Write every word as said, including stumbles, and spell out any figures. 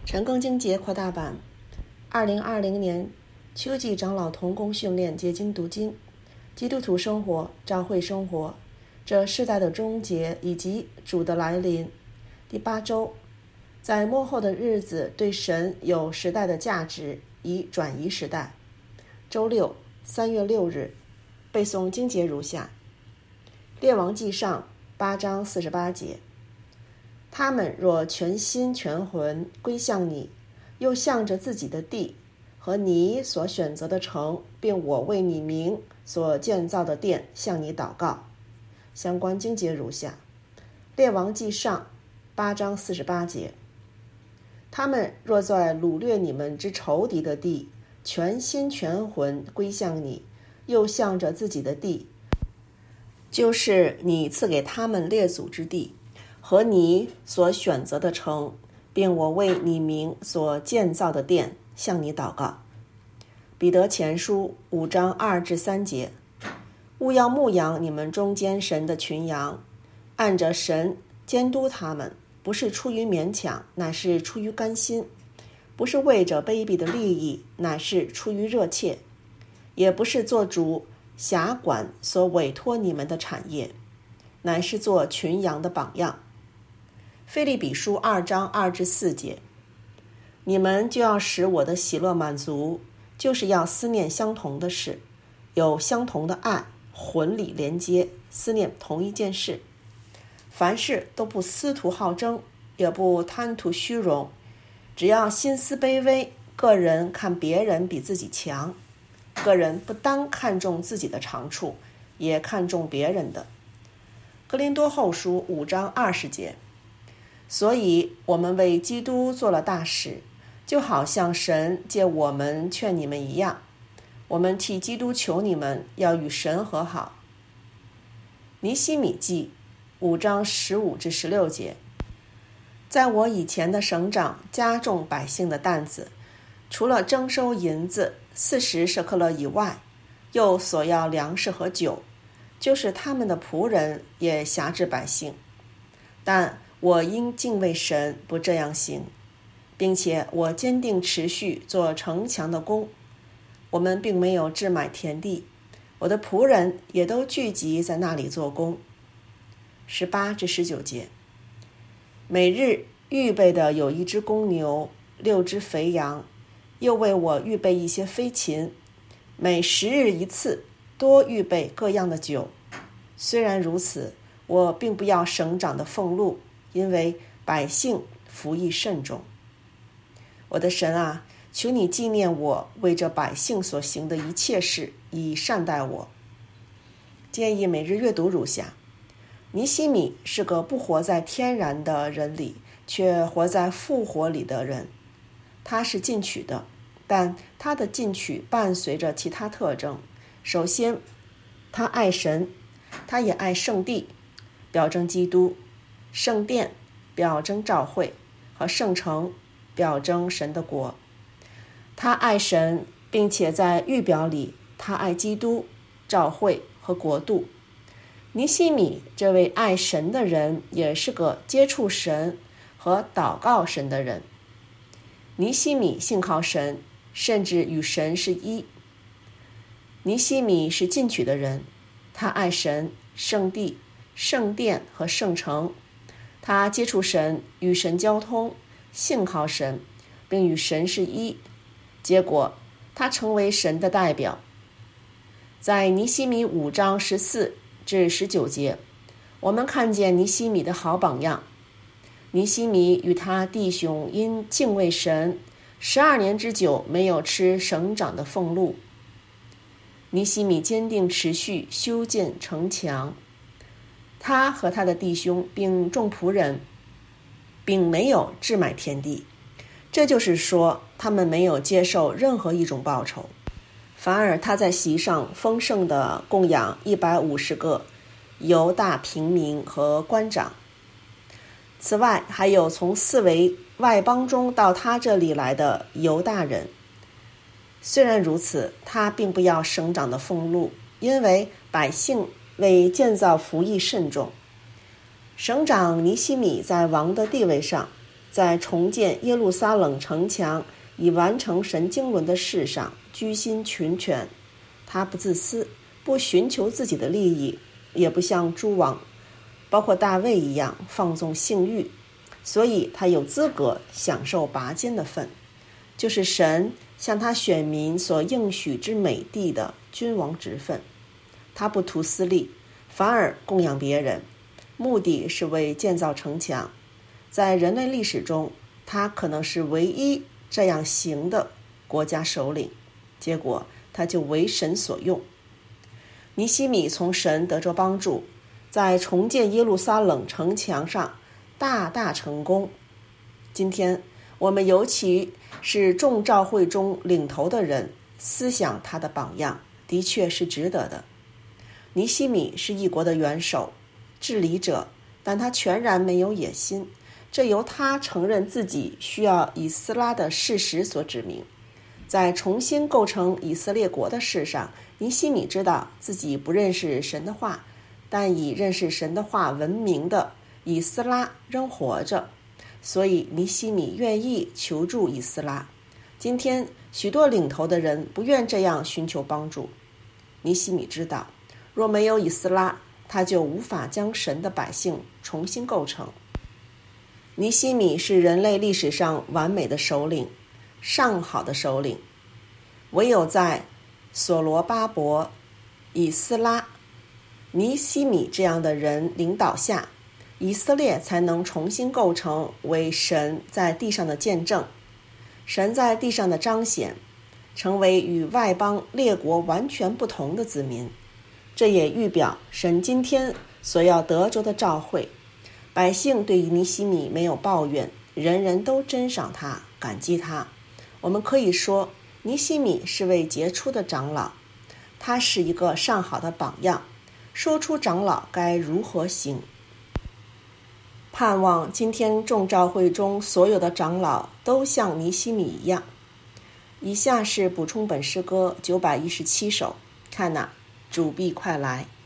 陈更经节扩大版，二零二零年秋季长老同工训练结晶读经，基督徒生活、教会生活，这世代的终结以及主的来临。第八周，在末后的日子，对神有时代的价值，以转移时代。周六，三月六日，背诵经节如下：列王纪上八章四十八节。他们若全心全魂归向你，又向着自己的地和你所选择的城，并我为你名所建造的殿向你祷告。相关经节如下：列王纪上八章四十八节。他们若在掳掠你们之仇敌的地，全心全魂归向你，又向着自己的地，就是你赐给他们列祖之地和你所选择的城，并我为你名所建造的殿向你祷告。彼得前书五章二至三节。务要牧养你们中间神的群羊，按着神监督他们，不是出于勉强，乃是出于甘心；不是为着卑鄙的利益，乃是出于热切；也不是做主辖管所委托你们的产业，乃是做群羊的榜样。腓立比书二章二至四节。你们就要使我的喜乐满足，就是要思念相同的事，有相同的爱，魂里连接，思念同一件事。凡事都不私图好争，也不贪图虚荣，只要心思卑微，个人看别人比自己强，个人不单看重自己的长处，也看重别人的。哥林多后书五章二十节。所以我们为基督做了大使，就好像神借我们劝你们一样，我们替基督求你们要与神和好。尼希米记五章十五至十六节。在我以前的省长加重百姓的担子，除了征收银子四十舍客勒以外，又索要粮食和酒，就是他们的仆人也辖制百姓。但我因敬畏神不这样行，并且我坚定持续做城墙的工。我们并没有置买田地，我的仆人也都聚集在那里做工。十八至十九节。每日预备的有一只公牛，六只肥羊，又为我预备一些飞禽，每十日一次，多预备各样的酒。虽然如此，我并不要省长的俸禄，因为百姓服役甚重。我的神啊，求你纪念我为这百姓所行的一切事，以善待我。建议每日阅读如下：尼希米是个不活在天然的人里，却活在复活里的人。他是进取的，但他的进取伴随着其他特征。首先，他爱神，他也爱圣地，表征基督；圣殿表征教会，和圣城表征神的国。他爱神，并且在预表里，他爱基督、教会和国度。尼希米这位爱神的人，也是个接触神和祷告神的人。尼希米信靠神，甚至与神是一。尼希米是进取的人，他爱神、圣地、圣殿和圣城。他接触神，与神交通，信靠神，并与神是一。结果他成为神的代表。在尼希米五章十四至十九节，我们看见尼希米的好榜样。尼希米与他弟兄因敬畏神，十二年之久没有吃省长的俸禄。尼希米坚定持续修建城墙，他和他的弟兄并众仆人并没有置买田地，这就是说他们没有接受任何一种报酬，反而他在席上丰盛的供养一百五十个犹大平民和官长。此外还有从四围外邦中到他这里来的犹大人。虽然如此，他并不要省长的俸禄，因为百姓为建造服役甚重。省长尼希米在王的地位上， 在重建耶路撒冷城墙以完成神经纶的事上居心群权。他不自私，不寻求自己的利益，也不像诸王包括大卫一样放纵性欲，所以他有资格享受拔尖的份，就是神向他选民所应许之美地的君王职分。他不图私利，反而供养别人，目的是为建造城墙。在人类历史中，他可能是唯一这样行的国家首领，结果他就为神所用。尼希米从神得着帮助，在重建耶路撒冷城墙上大大成功。今天我们尤其是众召会中领头的人，思想他的榜样，的确是值得的。尼希米是一国的元首、治理者，但他全然没有野心，这由他承认自己需要以斯拉的事实所指明。在重新构成以色列国的事上，尼希米知道自己不认识神的话，但以认识神的话闻名的以斯拉仍活着，所以尼希米愿意求助以斯拉。今天许多领头的人不愿这样寻求帮助。尼希米知道，若没有以斯拉，他就无法将神的百姓重新构成。尼希米是人类历史上完美的首领，上好的首领。唯有在所罗巴伯、以斯拉、尼希米这样的人领导下，以色列才能重新构成为神在地上的见证，神在地上的彰显，成为与外邦列国完全不同的子民。这也预表神今天所要得着的召会。百姓对于尼希米没有抱怨，人人都珍赏他，感激他。我们可以说，尼希米是位杰出的长老，他是一个上好的榜样，说出长老该如何行。盼望今天众召会中所有的长老都像尼希米一样。以下是补充本诗歌九百一十七首，看哪，主必快来。